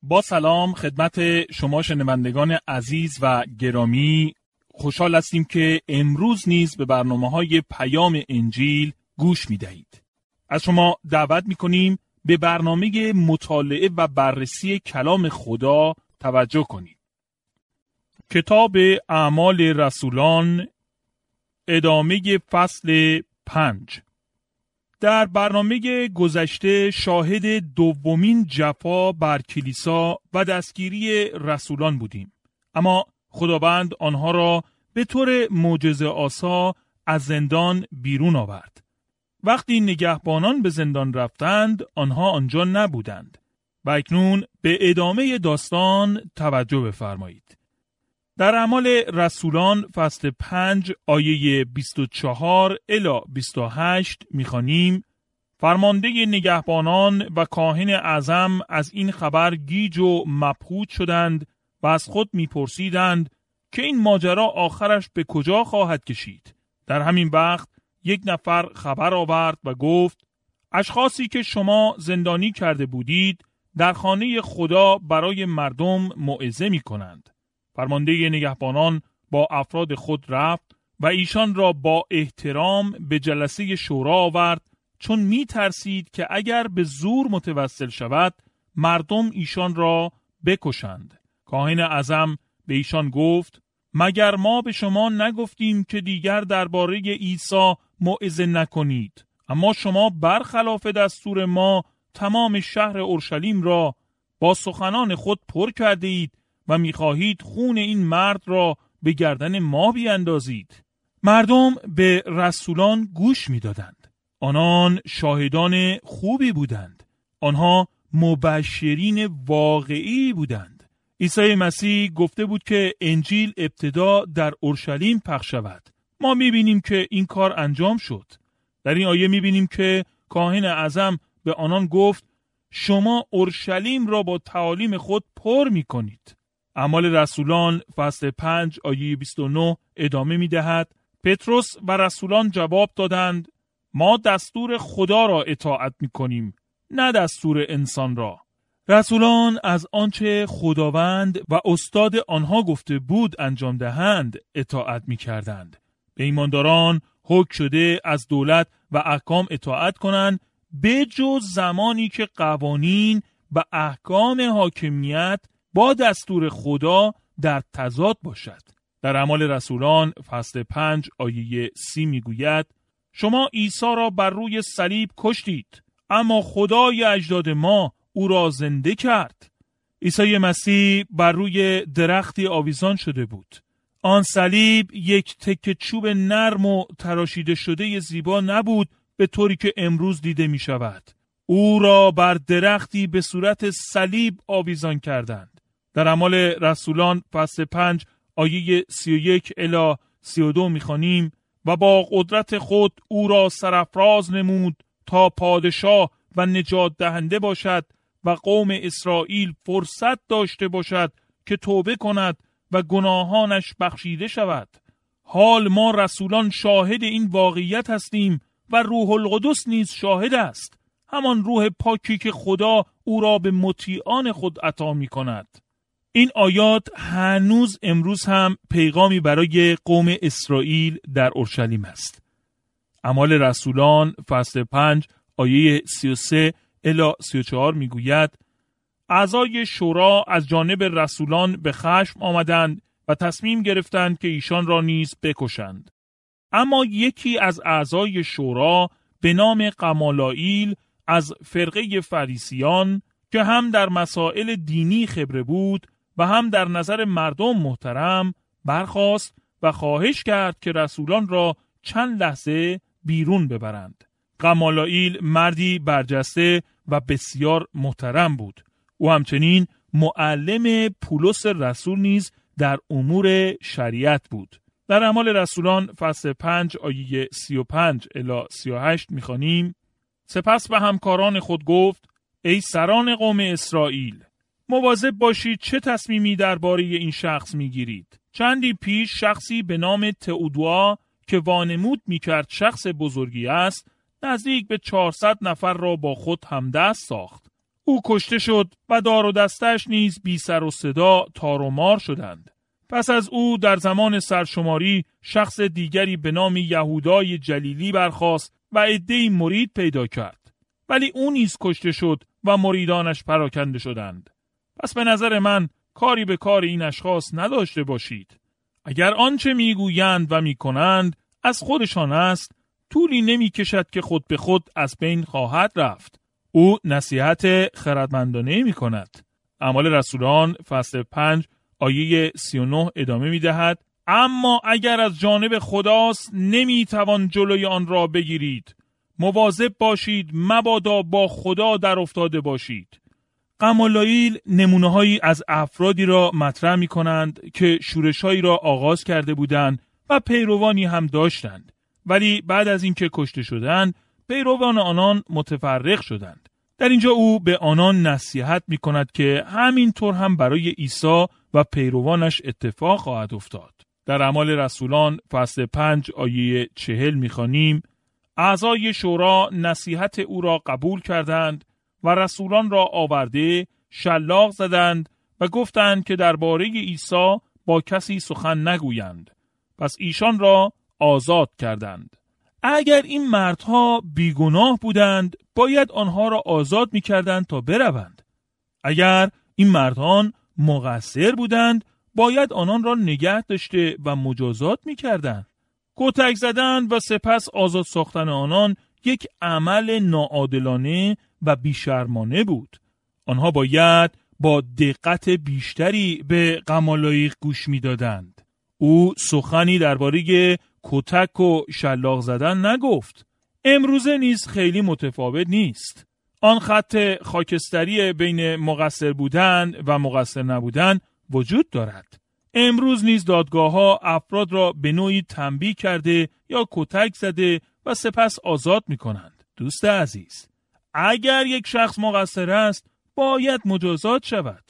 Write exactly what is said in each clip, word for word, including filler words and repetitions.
با سلام خدمت شما شنوندگان عزیز و گرامی، خوشحال هستیم که امروز نیز به برنامه‌های پیام انجیل گوش می‌دهید. از شما دعوت می‌کنیم به برنامه مطالعه و بررسی کلام خدا توجه کنید. کتاب اعمال رسولان، ادامه فصل پنج. در برنامه گذشته شاهد دومین جفا بر کلیسا و دستگیری رسولان بودیم، اما خداوند آنها را به طور معجزه آسا از زندان بیرون آورد. وقتی نگهبانان به زندان رفتند آنها آنجا نبودند و اکنون به ادامه داستان توجه بفرمایید. در اعمال رسولان فصل پنج آیه بیست و چهار الی بیست و هشت می‌خوانیم: فرمانده نگهبانان و کاهن اعظم از این خبر گیج و مبهوت شدند و از خود می‌پرسیدند که این ماجرا آخرش به کجا خواهد کشید. در همین وقت یک نفر خبر آورد و گفت: اشخاصی که شما زندانی کرده بودید در خانه خدا برای مردم موعظه می‌کنند. فرمانده نگهبانان با افراد خود رفت و ایشان را با احترام به جلسه شورا آورد، چون می ترسید که اگر به زور متوسل شود مردم ایشان را بکشند. کاهن اعظم به ایشان گفت: مگر ما به شما نگفتیم که دیگر درباره عیسی موعظه نکنید؟ اما شما برخلاف دستور ما تمام شهر اورشلیم را با سخنان خود پر کرده اید و می‌خواهید خون این مرد را به گردن ما بیاندازید. مردم به رسولان گوش می‌دادند. آنان شاهدان خوبی بودند. آنها مبشرین واقعی بودند. عیسی مسیح گفته بود که انجیل ابتدا در اورشلیم پخش شود. ما می‌بینیم که این کار انجام شد. در این آیه می‌بینیم که کاهن اعظم به آنان گفت: شما اورشلیم را با تعالیم خود پر می‌کنید. اعمال رسولان فصل پنج آیه بیست و نه ادامه می دهد: پتروس و رسولان جواب دادند: ما دستور خدا را اطاعت می کنیم، نه دستور انسان را. رسولان از آنچه خداوند و استاد آنها گفته بود انجام دهند اطاعت می کردند. به ایمانداران حکم شده از دولت و احکام اطاعت کنند، به جز زمانی که قوانین و احکام حاکمیت با دستور خدا در تضاد باشد. در اعمال رسولان فصل پنج آیه سی میگوید: شما عیسی را بر روی صلیب کشتید، اما خدای اجداد ما او را زنده کرد. عیسی مسیح بر روی درختی آویزان شده بود. آن صلیب یک تکه چوب نرم و تراشیده شده زیبا نبود به طوری که امروز دیده می شود. او را بر درختی به صورت صلیب آویزان کردند. در اعمال رسولان فصل پنج آیه سی و یک الی سی و دو می‌خوانیم: و با قدرت خود او را سرافراز نمود تا پادشاه و نجات دهنده باشد و قوم اسرائیل فرصت داشته باشد که توبه کند و گناهانش بخشیده شود. حال ما رسولان شاهد این واقعیت هستیم و روح القدس نیز شاهد است، همان روح پاکی که خدا او را به مطیعان خود عطا می کند. این آیات هنوز امروز هم پیغامی برای قوم اسرائیل در اورشلیم است. اعمال رسولان فصل پنج آیه سی و سه الی سی و چهار می گوید: اعضای شورا از جانب رسولان به خشم آمدند و تصمیم گرفتند که ایشان را نیز بکشند. اما یکی از اعضای شورا به نام غمالائیل از فرقه فریسیان که هم در مسائل دینی خبره بود و هم در نظر مردم محترم، برخاست و خواهش کرد که رسولان را چند لحظه بیرون ببرند. غمالائیل مردی برجسته و بسیار محترم بود. او همچنین معلم پولس رسول نیز در امور شریعت بود. در اعمال رسولان فصل پنج آیه سی و پنج الی سی و هشت می‌خوانیم: سپس به همکاران خود گفت: ای سران قوم اسرائیل، مواظب باشید چه تصمیمی درباره این شخص میگیرید. چندی پیش شخصی به نام تئودوا که وانمود میکرد شخص بزرگی است، نزدیک به چهارصد نفر را با خود همدست ساخت. او کشته شد و دار و دستش نیز بی سر و صدا تار و مار شدند. پس از او در زمان سرشماری شخص دیگری به نام یهودای جلیلی برخاست و عده‌ای مرید پیدا کرد. ولی او نیز کشته شد و مریدانش پراکنده شدند. پس به نظر من کاری به کار این اشخاص نداشته باشید. اگر آنچه میگویند و میکنند از خودشان است، طولی نمی کشد که خود به خود از بین خواهد رفت. او نصیحت خردمندانه می کند. اعمال رسولان فصل پنج آیه سی و نه ادامه می دهد: اما اگر از جانب خداست نمی توان جلوی آن را بگیرید. مواظب باشید مبادا با خدا در افتاده باشید. غمالائیل نمونه‌هایی از افرادی را مطرح می کنند که شورش‌هایی را آغاز کرده بودند و پیروانی هم داشتند، ولی بعد از اینکه کشته شدند پیروان آنان متفرق شدند. در اینجا او به آنان نصیحت می کند که همینطور هم برای عیسی و پیروانش اتفاق خواهد افتاد. در اعمال رسولان فصل پنج آیه چهل می خوانیم: اعضای شورا نصیحت او را قبول کردند و رسولان را آورده شلاق زدند و گفتند که درباره عیسی با کسی سخن نگویند. پس ایشان را آزاد کردند. اگر این مردها بیگناه بودند باید آنها را آزاد می کردند تا بروند. اگر این مردان مقصر بودند باید آنان را نگه داشته و مجازات می کردند. کتک زدن و سپس آزاد ساختن آنان یک عمل ناعادلانه و بیشرمانه بود. آنها باید با دقت بیشتری به غمالائیل گوش می دادند. او سخنی درباره کتک و شلاق زدن نگفت. امروزه نیز خیلی متفاوت نیست. آن خط خاکستری بین مقصر بودن و مقصر نبودن وجود دارد. امروز نیز دادگاه‌ها افراد را به نوعی تنبیه کرده یا کتک زده و سپس آزاد می‌کنند. دوست عزیز، اگر یک شخص مقصر است باید مجازات شود.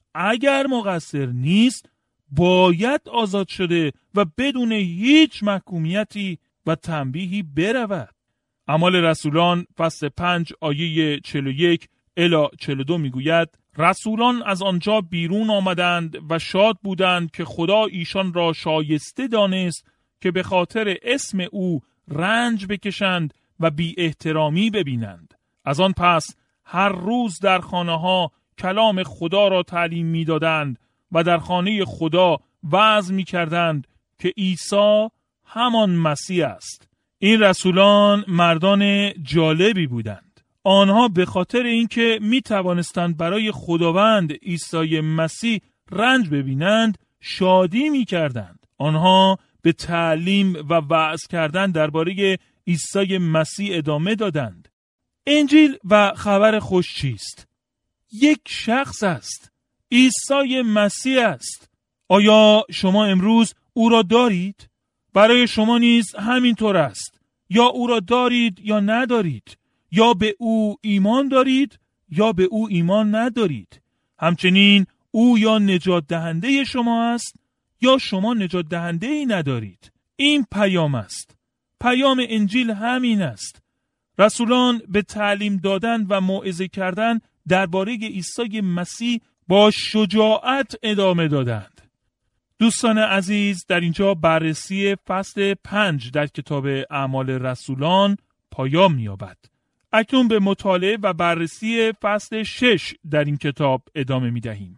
اگر مقصر نیست باید آزاد شده و بدون هیچ محکومیتی و تنبیهی برود. اعمال رسولان فصل پنج آیه چهل و یک الی چهل و دو میگوید: رسولان از آنجا بیرون آمدند و شاد بودند که خدا ایشان را شایسته دانست که به خاطر اسم او رنج بکشند و بی احترامی ببینند. از آن پس هر روز در خانه ها کلام خدا را تعلیم می دادند و در خانه خدا وعظ می کردند که عیسی همان مسیح است. این رسولان مردان جالبی بودند. آنها به خاطر اینکه می توانستند برای خداوند عیسی مسیح رنج ببینند شادی می کردند. آنها به تعلیم و وعظ کردن درباره عیسی مسیح ادامه دادند. انجیل و خبر خوش چیست؟ یک شخص است. عیسی مسیح است. آیا شما امروز او را دارید؟ برای شما نیز همینطور است. یا او را دارید یا ندارید. یا به او ایمان دارید یا به او ایمان ندارید. همچنین او یا نجات دهنده شما است یا شما نجات دهنده ای ندارید. این پیام است. پیام انجیل همین است. رسولان به تعلیم دادن و موعظه کردن درباره عیسی مسیح با شجاعت ادامه دادند. دوستان عزیز، در اینجا بررسی فصل پنج در کتاب اعمال رسولان پایان می‌یابد. اکنون به مطالعه و بررسی فصل شش در این کتاب ادامه می‌دهیم.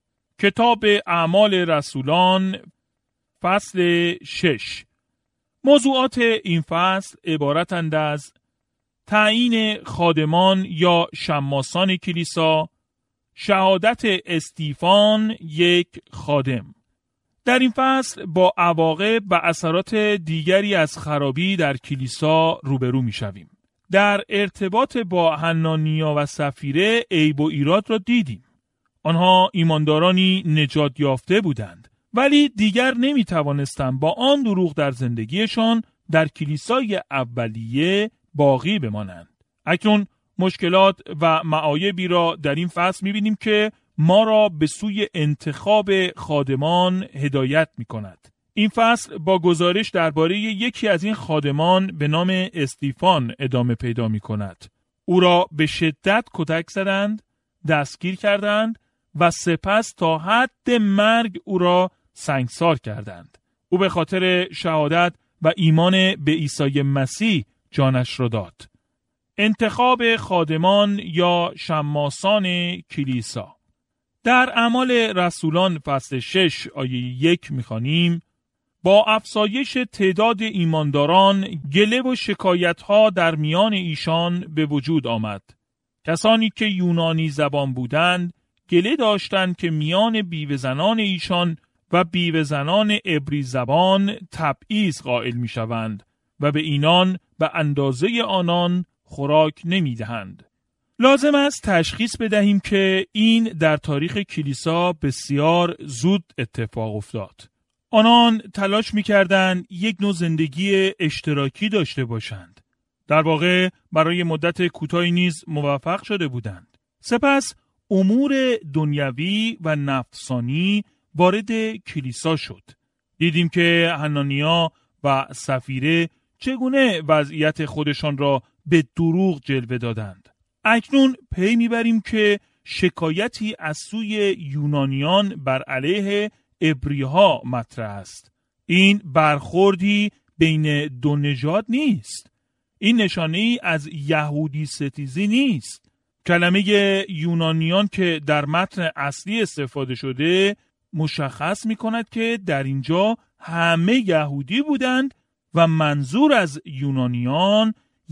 کتاب اعمال رسولان فصل شش. موضوعات این فصل عبارتند از تعیین خادمان یا شماسان کلیسا، شهادت استیفان یک خادم. در این فصل با عواقب و اثرات دیگری از خرابی در کلیسا روبرو می شویم. در ارتباط با حنانیا و سفیره عیب و ایراد را دیدیم. آنها ایماندارانی نجات یافته بودند، ولی دیگر نمی توانستند با آن دروغ در زندگیشان در کلیسای اولیه باقی بمانند. اکنون مشکلات و معایبی را در این فصل می بینیم که ما را به سوی انتخاب خادمان هدایت می کند. این فصل با گزارش درباره یکی از این خادمان به نام استیفان ادامه پیدا می کند. او را به شدت کتک زدند دستگیر کردند و سپس تا حد مرگ او را سنگسار کردند. او به خاطر شهادت و ایمان به عیسی مسیح جانش را داد. انتخاب خادمان یا شماسان کلیسا. در اعمال رسولان فصل شش آیه یک می‌خوانیم: با افزایش تعداد ایمانداران گله و شکایت‌ها در میان ایشان به وجود آمد. کسانی که یونانی زبان بودند گله داشتند که میان بیوه زنان ایشان و بیوه زنان عبری زبان تبعیض قائل می‌شوند و به اینان به اندازه آنان خوراک نمی‌دهند. لازم است تشخیص بدهیم که این در تاریخ کلیسا بسیار زود اتفاق افتاد. آنان تلاش می‌کردند یک نوع زندگی اشتراکی داشته باشند. در واقع برای مدت کوتاهی نیز موفق شده بودند. سپس امور دنیوی و نفسانی وارد کلیسا شد. دیدیم که حنانیا و سفیره چگونه وضعیت خودشان را به دروغ جلوه دادند. اکنون پی میبریم که شکایتی از سوی یونانیان بر علیه عبریها مطرح است. این برخوردی بین دو نژاد نیست. این نشانه‌ای از یهودی ستیزی نیست. کلمه یونانیان که در متن اصلی استفاده شده مشخص می‌کند که در اینجا همه یهودی بودند و منظور از یونانیان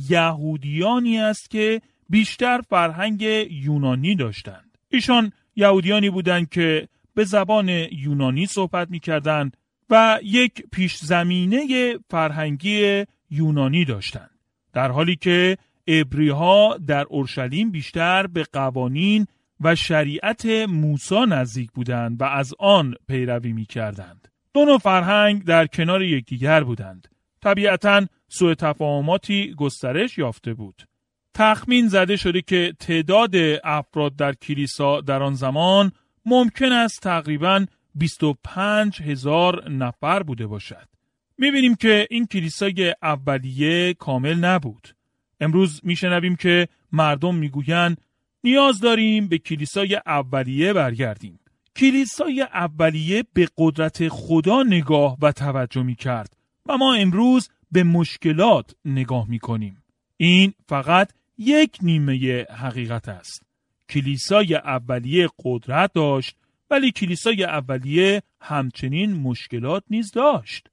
یهودیانی است که بیشتر فرهنگ یونانی داشتند. ایشان یهودیانی بودند که به زبان یونانی صحبت می‌کردند و یک پیش زمینه فرهنگی یونانی داشتند، در حالی که عبریها در اورشلیم بیشتر به قوانین و شریعت موسی نزدیک بودند و از آن پیروی می‌کردند. دو نوع فرهنگ در کنار یکدیگر بودند. طبیعتاً سوء تفاهماتی گسترش یافته بود. تخمین زده شده که تعداد افراد در کلیسا در آن زمان ممکن است تقریباً بیست و پنج هزار نفر بوده باشد. می‌بینیم که این کلیسای اولیه کامل نبود. امروز میشنویم که مردم میگویند نیاز داریم به کلیسای اولیه برگردیم. کلیسای اولیه به قدرت خدا نگاه و توجه میکرد و ما امروز به مشکلات نگاه میکنیم. این فقط یک نیمه حقیقت است. کلیسای اولیه قدرت داشت، ولی کلیسای اولیه همچنین مشکلات نیز داشت.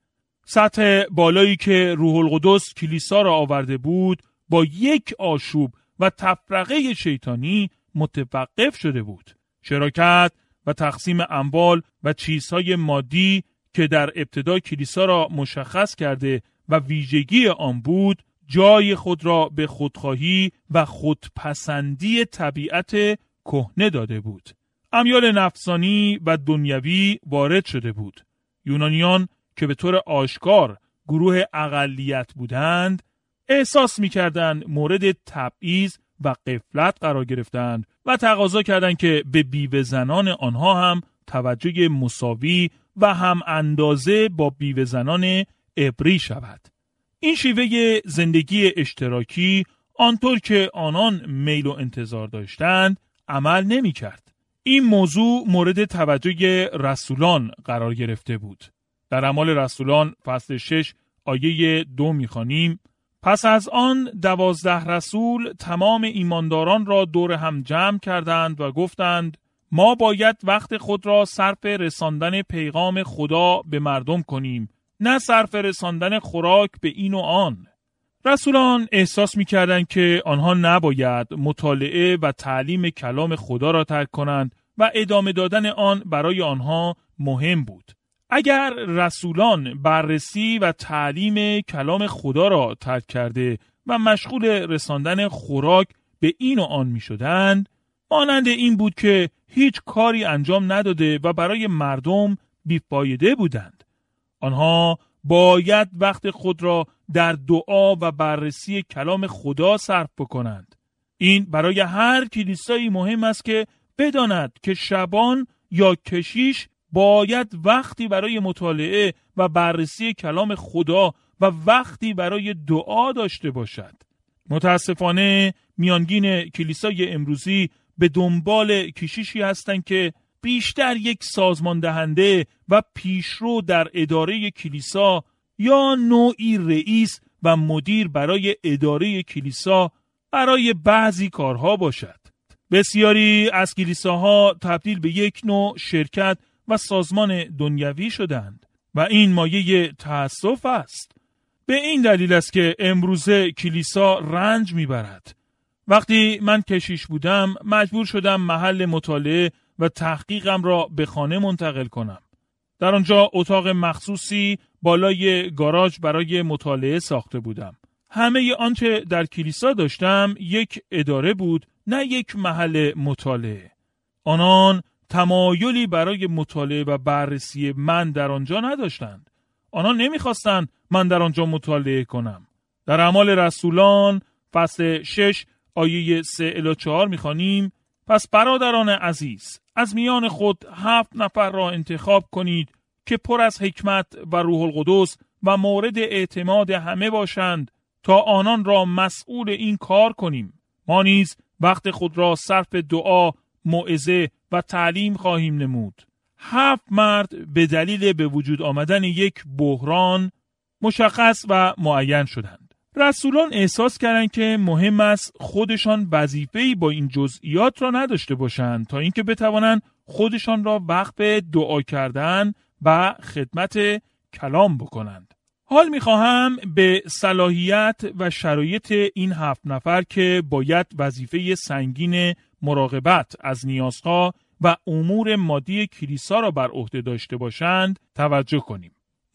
سطح بالایی که روح القدس کلیسا را آورده بود با یک آشوب و تفرقه شیطانی متوقف شده بود. شراکت و تقسیم اموال و چیزهای مادی که در ابتدا کلیسا را مشخص کرده و ویژگی آن بود، جای خود را به خودخواهی و خودپسندی طبیعت کهنه داده بود. امیال نفسانی و دنیوی وارد شده بود. یونانیان که به طور آشکار گروه اقلیت بودند، احساس می‌کردند مورد تبعیض و غفلت قرار گرفتند و تقاضا کردند که به بیوه زنان آنها هم توجه مساوی و هم اندازه با بیوه زنان عبری شود. این شیوه زندگی اشتراکی آنطور که آنان میل و انتظار داشتند عمل نمی‌کرد. این موضوع مورد توجه رسولان قرار گرفته بود. در اعمال رسولان فصل شش آیه دو می‌خوانیم: پس از آن دوازده رسول تمام ایمانداران را دور هم جمع کردند و گفتند ما باید وقت خود را صرف رساندن پیغام خدا به مردم کنیم، نه صرف رساندن خوراک به این و آن. رسولان احساس می‌کردند که آنها نباید مطالعه و تعلیم کلام خدا را ترک کنند و ادامه دادن آن برای آنها مهم بود. اگر رسولان بررسی و تعلیم کلام خدا را ترک کرده و مشغول رساندن خوراک به این و آن می شدند، مانند این بود که هیچ کاری انجام نداده و برای مردم بیفایده بودند. آنها باید وقت خود را در دعا و بررسی کلام خدا صرف بکنند. این برای هر کلیسایی مهم است که بداند که شبان یا کشیش باید وقتی برای مطالعه و بررسی کلام خدا و وقتی برای دعا داشته باشد. متاسفانه میانگین کلیسای امروزی به دنبال کشیشی هستند که بیشتر یک سازمان دهنده و پیشرو در اداره کلیسا یا نوعی رئیس و مدیر برای اداره کلیسا برای بعضی کارها باشد. بسیاری از کلیساها تبدیل به یک نوع شرکت و سازمان دنیوی شدند و این مایه تأسف است. به این دلیل است که امروزه کلیسا رنج میبرد. وقتی من کشیش بودم مجبور شدم محل مطالعه و تحقیقم را به خانه منتقل کنم. در آنجا اتاق مخصوصی بالای گاراژ برای مطالعه ساخته بودم. همه آنچه در کلیسا داشتم یک اداره بود، نه یک محل مطالعه. آنان تمایلی برای مطالعه و بررسی من در آنجا نداشتند. آنان نمیخواستند من در آنجا مطالعه کنم. در اعمال رسولان فصل شش آیه سه الی چهار میخوانیم: پس برادران عزیز، از میان خود هفت نفر را انتخاب کنید که پر از حکمت و روح القدس و مورد اعتماد همه باشند تا آنان را مسئول این کار کنیم. ما نیز وقت خود را صرف دعا، موعظه و تعلیم خواهیم نمود. هفت مرد به دلیل به وجود آمدن یک بحران مشخص و معین شدند. رسولان احساس کردند که مهم است خودشان وظیفه‌ای با این جزئیات را نداشته باشند تا اینکه بتوانند خودشان را وقف دعا کردن و خدمت کلام بکنند. حال می‌خواهم به صلاحیت و شرایط این هفت نفر که باید وظیفه سنگین مراقبت از نیازها و امور مادی کلیسا را بر عهده داشته باشند توجه کنیم.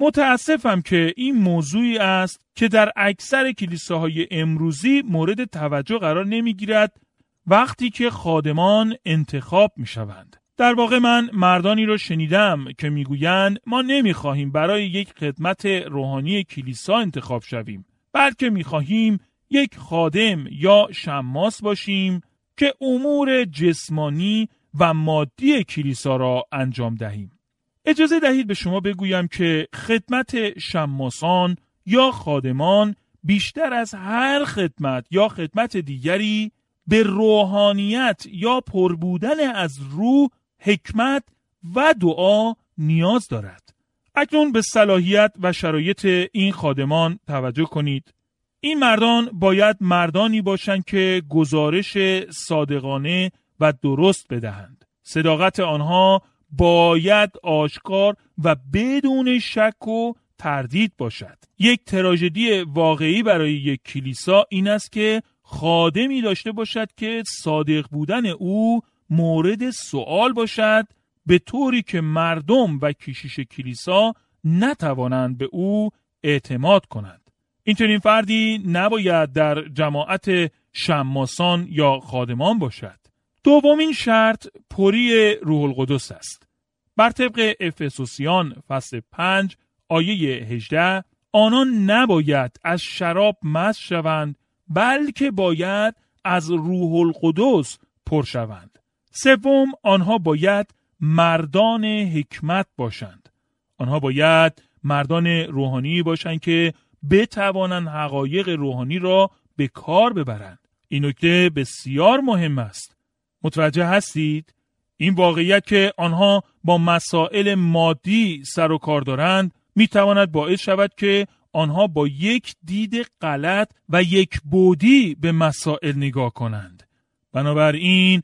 متاسفم که این موضوعی است که در اکثر کلیساهای امروزی مورد توجه قرار نمیگیرد وقتی که خادمان انتخاب میشوند. در واقع من مردانی را شنیدم که میگویند ما نمیخواهیم برای یک خدمت روحانی کلیسا انتخاب شویم، بلکه میخواهیم یک خادم یا شماس باشیم که امور جسمانی و مادی کلیسا را انجام دهیم. اجازه دهید به شما بگویم که خدمت شماسان یا خادمان بیشتر از هر خدمت یا خدمت دیگری به روحانیت یا پربودن از روح، حکمت و دعا نیاز دارد. اکنون به صلاحیت و شرایط این خادمان توجه کنید. این مردان باید مردانی باشند که گزارش صادقانه و درست بدهند. صداقت آنها باید آشکار و بدون شک و تردید باشد. یک تراژدی واقعی برای یک کلیسا این است که خادمی داشته باشد که صادق بودن او مورد سؤال باشد، به طوری که مردم و کشیش کلیسا نتوانند به او اعتماد کنند. اینچنین فردی نباید در جماعت شماسان یا خادمان باشد. دومین شرط پری روح القدس است. بر طبق افسوسیان فصل پنج آیه هجده آنان نباید از شراب مست شوند، بلکه باید از روح القدس پر شوند. سوم، آنها باید مردان حکمت باشند. آنها باید مردان روحانی باشند که بتوانند حقایق روحانی را به کار ببرند. این نکته بسیار مهم است. متوجه هستید؟ این واقعیت که آنها با مسائل مادی سر و کار دارند میتواند باعث شود که آنها با یک دید غلط و یک بعدی به مسائل نگاه کنند. بنابراین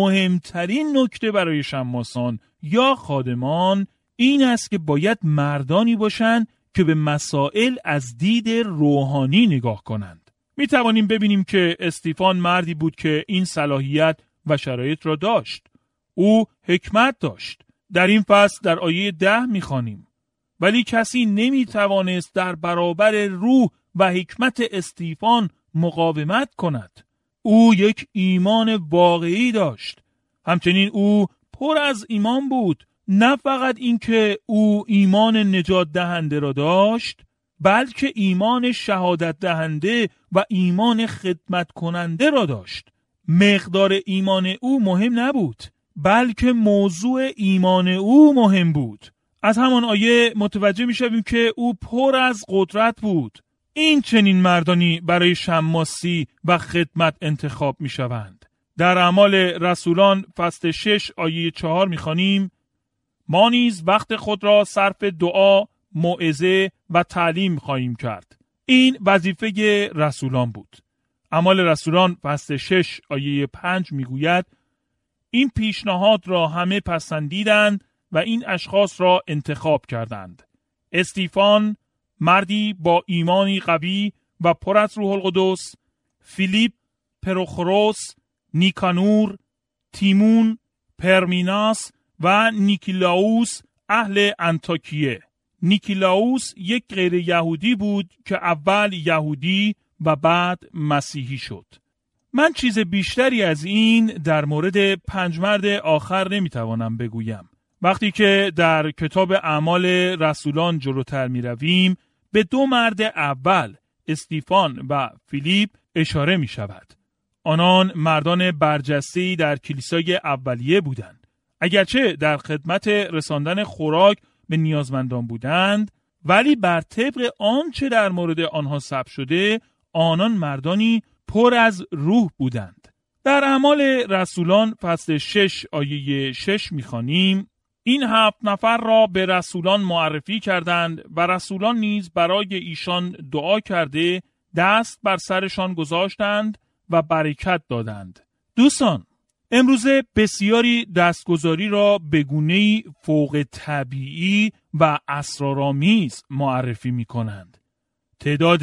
مهمترین نکته برای شماسان یا خادمان این است که باید مردانی باشند که به مسائل از دید روحانی نگاه کنند. می توانیم ببینیم که استیفان مردی بود که این صلاحیت و شرایط را داشت. او حکمت داشت. در این فصل در آیه ده می خوانیم: ولی کسی نمی توانست در برابر روح و حکمت استیفان مقاومت کند. او یک ایمان واقعی داشت. همچنین او پر از ایمان بود. نه فقط اینکه او ایمان نجات دهنده را داشت، بلکه ایمان شهادت دهنده و ایمان خدمت کننده را داشت. مقدار ایمان او مهم نبود، بلکه موضوع ایمان او مهم بود. از همان آیه متوجه می شویم که او پر از قدرت بود. این چنین مردانی برای شماسی و خدمت انتخاب می شوند. در اعمال رسولان فصل شش آیه چهار می‌خوانیم: ما نیز وقت خود را صرف دعا، موعظه و تعلیم خواهیم کرد. این وظیفه رسولان بود. اعمال رسولان فصل شش آیه پنج میگوید: این پیشنهاد را همه پسندیدند و این اشخاص را انتخاب کردند: استیفان، مردی با ایمانی قوی و پر از روح القدس، فیلیپ، پروخوروس، نیکانور، تیمون، پرمیناس و نیکیلاوس اهل انطاکیه. نیکیلاوس یک غیر یهودی بود که اول یهودی و بعد مسیحی شد. من چیز بیشتری از این در مورد پنج مرد آخر نمیتوانم بگویم. وقتی که در کتاب اعمال رسولان جلوتر می رویم، به دو مرد اول، استیفان و فیلیپ اشاره می شود. آنان مردان برجسته‌ای در کلیسای اولیه بودند. اگرچه در خدمت رساندن خوراک به نیازمندان بودند، ولی بر طبق آنچه در مورد آنها ثبت شده، آنان مردانی پر از روح بودند. در اعمال رسولان فصل شش آیه شش می‌خوانیم: این هفت نفر را به رسولان معرفی کردند و رسولان نیز برای ایشان دعا کرده دست بر سرشان گذاشتند و برکت دادند. دوستان، امروزه بسیاری دستگذاری را به گونه‌ای فوق طبیعی و اسرارآمیز معرفی می کنند. تعداد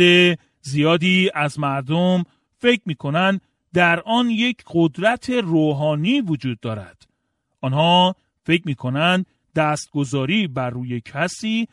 زیادی از مردم فکر می کنند در آن یک قدرت روحانی وجود دارد. آنها فکر می کنند دستگذاری بر روی کسی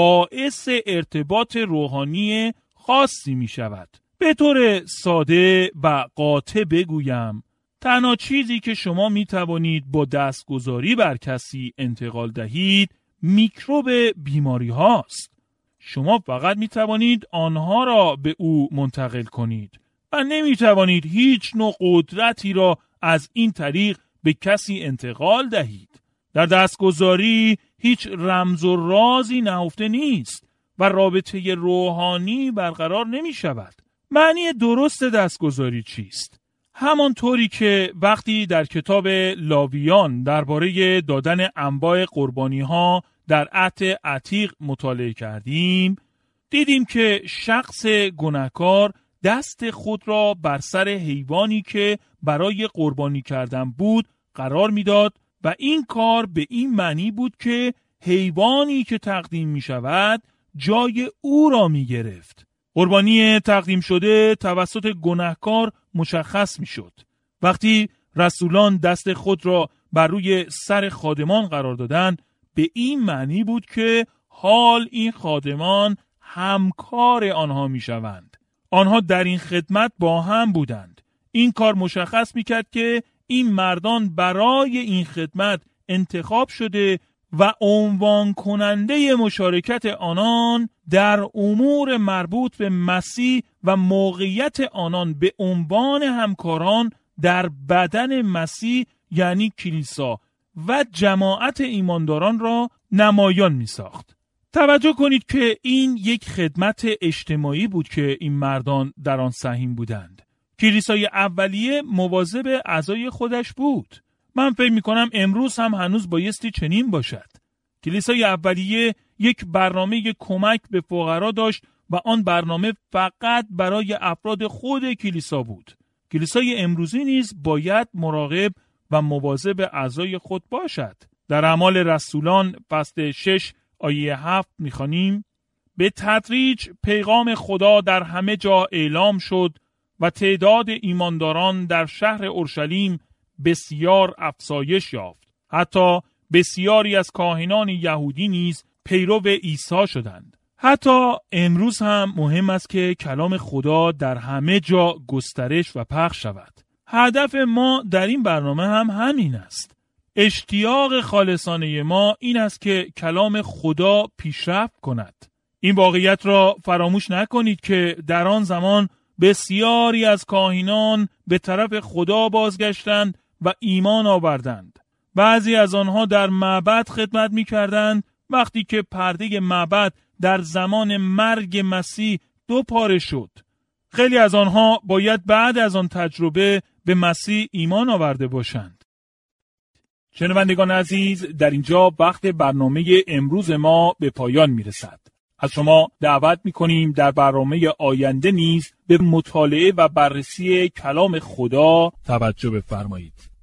باعث ارتباط روحانی خاصی می شود. به طور ساده و قاطع بگویم، تنها چیزی که شما می توانید با دستگذاری بر کسی انتقال دهید میکروب بیماری هاست. شما فقط می توانید آنها را به او منتقل کنید و نمی توانید هیچ نوع قدرتی را از این طریق به کسی انتقال دهید. در دستگذاری هیچ رمز و رازی نهفته نیست و رابطه روحانی برقرار نمی شود. معنی درست دستگذاری چیست؟ همانطوری که وقتی در کتاب لاویان درباره دادن انواع قربانی ها در عهد عتیق مطالعه کردیم، دیدیم که شخص گناهکار دست خود را بر سر حیوانی که برای قربانی کردن بود قرار میداد و این کار به این معنی بود که حیوانی که تقدیم می شود جای او را می گرفت. قربانی تقدیم شده توسط گناهکار مشخص می شد. وقتی رسولان دست خود را بر روی سر خادمان قرار دادند، به این معنی بود که حال این خادمان همکار آنها می شوند. آنها در این خدمت با هم بودند. این کار مشخص می کرد که این مردان برای این خدمت انتخاب شده و عنوان کننده مشارکت آنان در امور مربوط به مسیح و موقعیت آنان به عنوان همکاران در بدن مسیح یعنی کلیسا و جماعت ایمانداران را نمایان می ساخت. توجه کنید که این یک خدمت اجتماعی بود که این مردان در آن سهیم بودند. کلیسای اولیه مواظب اعضای خودش بود. من فکر می کنم امروز هم هنوز بایستی چنین باشد. کلیسای اولیه یک برنامه کمک به فقرا داشت و آن برنامه فقط برای افراد خود کلیسا بود. کلیسای امروزی نیز باید مراقب و مواظب اعضای خود باشد. در اعمال رسولان فصل شش آیه هفت می‌خوانیم: به تدریج پیغام خدا در همه جا اعلام شد و تعداد ایمانداران در شهر اورشلیم بسیار افزایش یافت. حتی بسیاری از کاهنان یهودی نیز پیرو عیسی شدند. حتی امروز هم مهم است که کلام خدا در همه جا گسترش و پخش شود. هدف ما در این برنامه هم همین است. اشتیاق خالصانه ما این است که کلام خدا پیشرفت کند. این واقعیت را فراموش نکنید که در آن زمان بسیاری از کاهنان به طرف خدا بازگشتند و ایمان آوردند. بعضی از آنها در معبد خدمت می کردند. وقتی که پرده معبد در زمان مرگ مسیح دو پاره شد، خیلی از آنها باید بعد از آن تجربه به مسیح ایمان آورده باشند. شنوندگان عزیز، در اینجا وقت برنامه امروز ما به پایان میرسد. از شما دعوت میکنیم در برنامه آینده نیز به مطالعه و بررسی کلام خدا توجه بفرمایید.